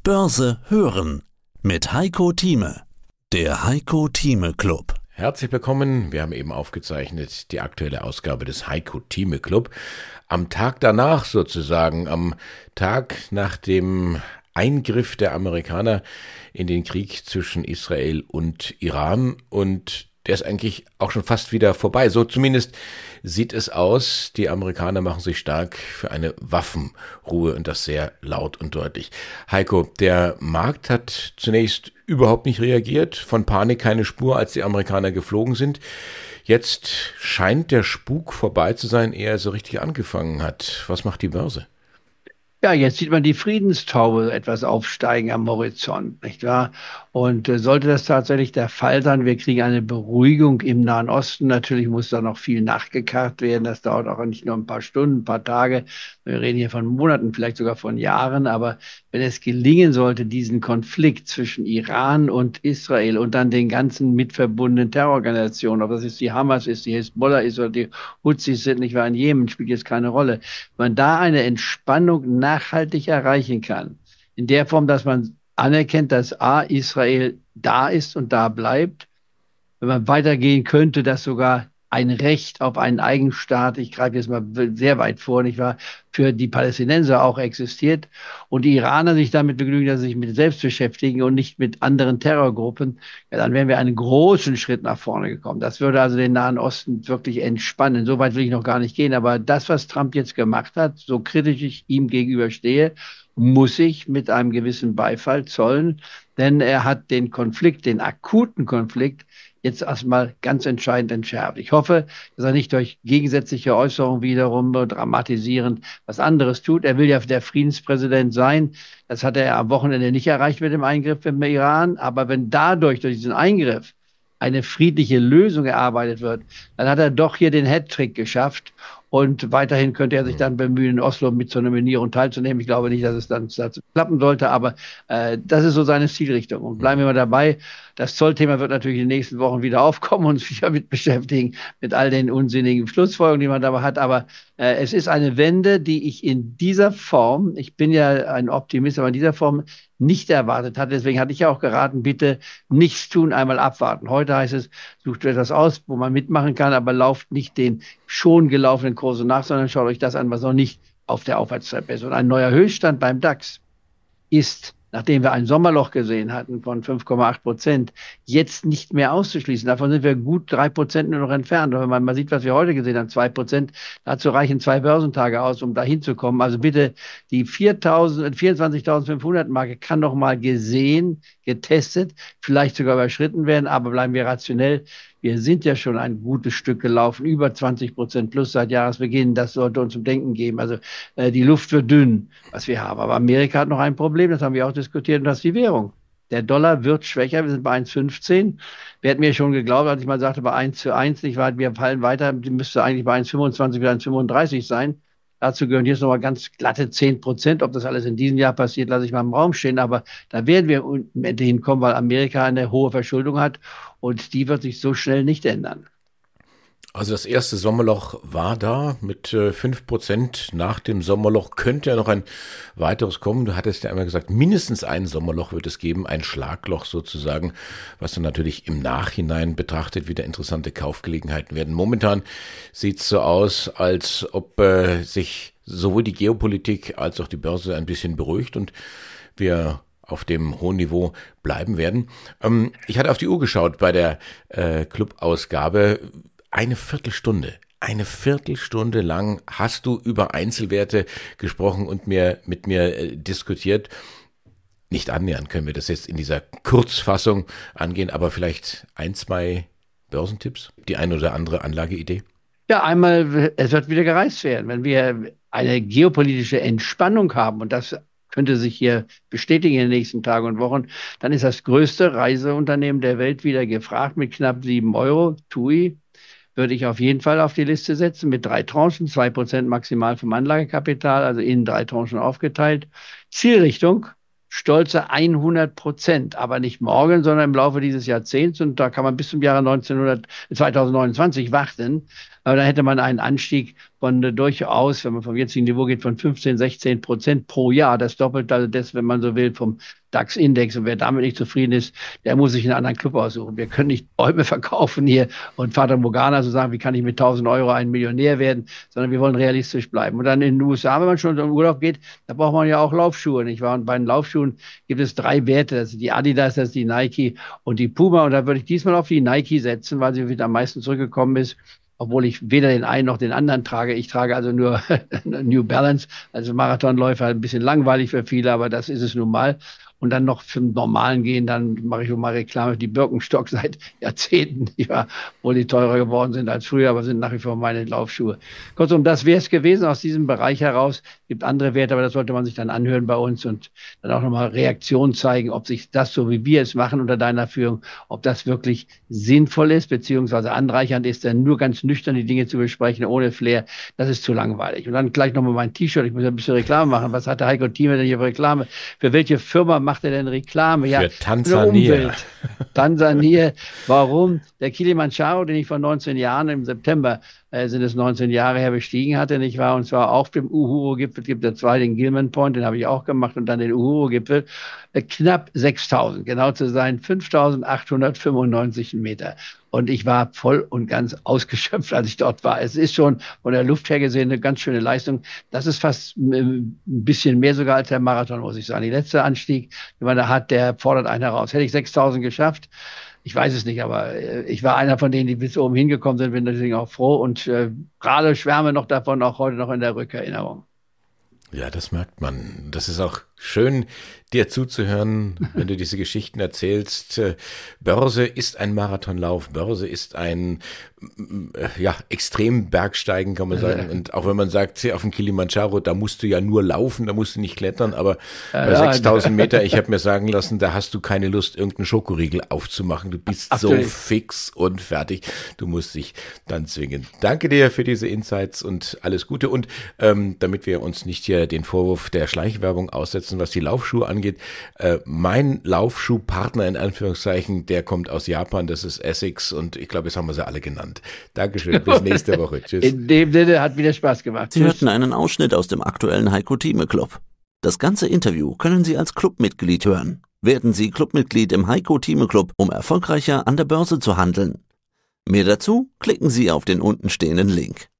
Börse hören mit Heiko Thieme. Der Heiko Thieme Club. Herzlich willkommen. Wir haben eben aufgezeichnet die aktuelle Ausgabe des Heiko Thieme Club. Am Tag danach sozusagen, am Tag nach dem Eingriff der Amerikaner in den Krieg zwischen Israel und Iran, und der ist eigentlich auch schon fast wieder vorbei. So zumindest sieht es aus. Die Amerikaner machen sich stark für eine Waffenruhe, und das sehr laut und deutlich. Heiko, der Markt hat zunächst überhaupt nicht reagiert, von Panik keine Spur, als die Amerikaner geflogen sind. Jetzt scheint der Spuk vorbei zu sein, ehe er so richtig angefangen hat. Was macht die Börse? Ja, jetzt sieht man die Friedenstaube etwas aufsteigen am Horizont, nicht wahr? Und sollte das tatsächlich der Fall sein, wir kriegen eine Beruhigung im Nahen Osten. Natürlich muss da noch viel nachgekarrt werden. Das dauert auch nicht nur ein paar Stunden, ein paar Tage. Wir reden hier von Monaten, vielleicht sogar von Jahren. Aber wenn es gelingen sollte, diesen Konflikt zwischen Iran und Israel und dann den ganzen mitverbundenen Terrororganisationen, ob das jetzt die Hamas ist, die Hezbollah ist oder die Houthis sind, nicht wahr, in Jemen, spielt jetzt keine Rolle. Wenn man da eine Entspannung nachhaltig erreichen kann, in der Form, dass man anerkennt, dass Israel da ist und da bleibt, wenn man weitergehen könnte, dass sogar ein Recht auf einen Eigenstaat, ich greife jetzt mal sehr weit vor, nicht wahr, für die Palästinenser auch existiert und die Iraner sich damit begnügen, dass sie sich mit selbst beschäftigen und nicht mit anderen Terrorgruppen, ja, dann wären wir einen großen Schritt nach vorne gekommen. Das würde also den Nahen Osten wirklich entspannen. So weit will ich noch gar nicht gehen, aber das, was Trump jetzt gemacht hat, so kritisch ich ihm gegenüberstehe, muss ich mit einem gewissen Beifall zollen, denn er hat den Konflikt, den akuten Konflikt, jetzt erstmal ganz entscheidend entschärft. Ich hoffe, dass er nicht durch gegensätzliche Äußerungen wiederum dramatisierend was anderes tut. Er will ja der Friedenspräsident sein. Das hat er am Wochenende nicht erreicht mit dem Eingriff im Iran. Aber wenn dadurch, durch diesen Eingriff, eine friedliche Lösung erarbeitet wird, dann hat er doch hier den Hattrick geschafft. Und weiterhin könnte er sich dann bemühen, in Oslo mit zur Nominierung teilzunehmen. Ich glaube nicht, dass es dann dazu klappen sollte, aber das ist so seine Zielrichtung. Und bleiben wir mal dabei. Das Zollthema wird natürlich in den nächsten Wochen wieder aufkommen und uns wieder mit beschäftigen, mit all den unsinnigen Schlussfolgerungen, die man dabei hat. Aber es ist eine Wende, die ich in dieser Form, ich bin ja ein Optimist, aber in dieser Form nicht erwartet hatte. Deswegen hatte ich ja auch geraten, bitte nichts tun, einmal abwarten. Heute heißt es, sucht etwas aus, wo man mitmachen kann, aber lauft nicht den schon gelaufenen Kurse nach, sondern schaut euch das an, was noch nicht auf der Aufwärtstreppe ist. Und ein neuer Höchststand beim DAX ist, nachdem wir ein Sommerloch gesehen hatten von 5,8%, jetzt nicht mehr auszuschließen. Davon sind wir gut 3% nur noch entfernt. Und wenn man mal sieht, was wir heute gesehen haben, 2%, dazu reichen 2 Börsentage aus, um da hinzukommen. Also bitte, die 24.500 Marke kann noch mal gesehen, getestet, vielleicht sogar überschritten werden, aber bleiben wir rationell. Wir sind ja schon ein gutes Stück gelaufen, über 20% plus seit Jahresbeginn. Das sollte uns zum Denken geben. Also die Luft wird dünn, was wir haben. Aber Amerika hat noch ein Problem, das haben wir auch diskutiert, und das ist die Währung. Der Dollar wird schwächer, wir sind bei 1,15. Wer hätte mir schon geglaubt, als ich mal sagte, bei 1:1, nicht wahr, wir fallen weiter, die müsste eigentlich bei 1,25 oder 1,35 sein. Dazu gehören jetzt nochmal ganz glatte 10%. Ob das alles in diesem Jahr passiert, lasse ich mal im Raum stehen. Aber da werden wir am Ende hinkommen, weil Amerika eine hohe Verschuldung hat. Und die wird sich so schnell nicht ändern. Also das erste Sommerloch war da mit 5%. Nach dem Sommerloch könnte ja noch ein weiteres kommen. Du hattest ja einmal gesagt, mindestens ein Sommerloch wird es geben, ein Schlagloch sozusagen, was dann natürlich im Nachhinein betrachtet wieder interessante Kaufgelegenheiten werden. Momentan sieht es so aus, als ob sich sowohl die Geopolitik als auch die Börse ein bisschen beruhigt und wir auf dem hohen Niveau bleiben werden. Ich hatte auf die Uhr geschaut bei der Club-Ausgabe. Eine Viertelstunde lang hast du über Einzelwerte gesprochen und mit mir diskutiert. Nicht annähernd können wir das jetzt in dieser Kurzfassung angehen, aber vielleicht 1, 2 Börsentipps, die eine oder andere Anlageidee? Ja, einmal, es wird wieder gereist werden. Wenn wir eine geopolitische Entspannung haben, und das könnte sich hier bestätigen in den nächsten Tagen und Wochen, dann ist das größte Reiseunternehmen der Welt wieder gefragt mit knapp 7 Euro. TUI würde ich auf jeden Fall auf die Liste setzen mit 3 Tranchen, 2% maximal vom Anlagekapital, also in 3 Tranchen aufgeteilt. Zielrichtung, stolze 100%, aber nicht morgen, sondern im Laufe dieses Jahrzehnts. Und da kann man bis zum Jahre 2029 warten. Aber da hätte man einen Anstieg von durchaus, wenn man vom jetzigen Niveau geht, von 15-16% pro Jahr. Das Doppelte, also das, wenn man so will, vom DAX-Index. Und wer damit nicht zufrieden ist, der muss sich einen anderen Club aussuchen. Wir können nicht Bäume verkaufen hier und Fata Morgana so sagen, wie kann ich mit 1.000 Euro ein Millionär werden, sondern wir wollen realistisch bleiben. Und dann in den USA, wenn man schon in den Urlaub geht, da braucht man ja auch Laufschuhe, nicht wahr? Und bei den Laufschuhen gibt es 3 Werte. Das ist die Adidas, das ist die Nike und die Puma. Und da würde ich diesmal auf die Nike setzen, weil sie wieder am meisten zurückgekommen ist. Obwohl ich weder den einen noch den anderen trage. Ich trage also nur New Balance, also Marathonläufer, ein bisschen langweilig für viele, aber das ist es nun mal. Und dann noch für den Normalen gehen, dann mache ich mal Reklame, die Birkenstock seit Jahrzehnten, ja, obwohl die teurer geworden sind als früher, aber sind nach wie vor meine Laufschuhe. Kurzum, das wäre es gewesen aus diesem Bereich heraus. Gibt andere Werte, aber das sollte man sich dann anhören bei uns und dann auch nochmal Reaktion zeigen, ob sich das, so wie wir es machen unter deiner Führung, ob das wirklich sinnvoll ist, beziehungsweise anreichernd ist, dann nur ganz nüchtern die Dinge zu besprechen, ohne Flair, das ist zu langweilig. Und dann gleich nochmal mein T-Shirt, ich muss ja ein bisschen Reklame machen. Was hat der Heiko Thieme denn hier für Reklame? Für welche Firma macht er denn Reklame? Ja, für Tansania. Umwelt. Tansania. Warum? Der Kilimanjaro, den ich vor 19 Jahren im September, sind es 19 Jahre her, bestiegen hatte, nicht wahr? Und zwar auf dem Uhuru-Gipfel, gibt es 2, den Gilman Point, den habe ich auch gemacht, und dann den Uhuru-Gipfel, knapp 6.000, genau zu sein, 5.895 Meter. Und ich war voll und ganz ausgeschöpft, als ich dort war. Es ist schon von der Luft her gesehen eine ganz schöne Leistung. Das ist fast ein bisschen mehr sogar als der Marathon, muss ich sagen. Der letzte Anstieg, den man da hat, der fordert einen heraus. Hätte ich 6.000 geschafft? Ich weiß es nicht, aber ich war einer von denen, die bis oben hingekommen sind, bin deswegen auch froh und gerade schwärme noch davon, auch heute noch in der Rückerinnerung. Ja, das merkt man. Das ist auch schön, dir zuzuhören, wenn du diese Geschichten erzählst. Börse ist ein Marathonlauf, Börse ist ein Extrembergsteigen, kann man sagen. Und auch wenn man sagt, auf dem Kilimanjaro, da musst du ja nur laufen, da musst du nicht klettern, aber bei 6.000 Meter, ich habe mir sagen lassen, da hast du keine Lust, irgendeinen Schokoriegel aufzumachen. Du bist so fix und fertig. Du musst dich dann zwingen. Danke dir für diese Insights und alles Gute. Und damit wir uns nicht hier den Vorwurf der Schleichwerbung aussetzen, was die Laufschuhe angeht, mein Laufschuhpartner in Anführungszeichen, der kommt aus Japan, das ist Essex, und ich glaube, jetzt haben wir sie alle genannt. Dankeschön, bis nächste Woche. Tschüss. In dem Sinne, hat wieder Spaß gemacht. Sie hörten einen Ausschnitt aus dem aktuellen Heiko Thieme Club. Das ganze Interview können Sie als Clubmitglied hören. Werden Sie Clubmitglied im Heiko Thieme Club, um erfolgreicher an der Börse zu handeln. Mehr dazu klicken Sie auf den untenstehenden Link.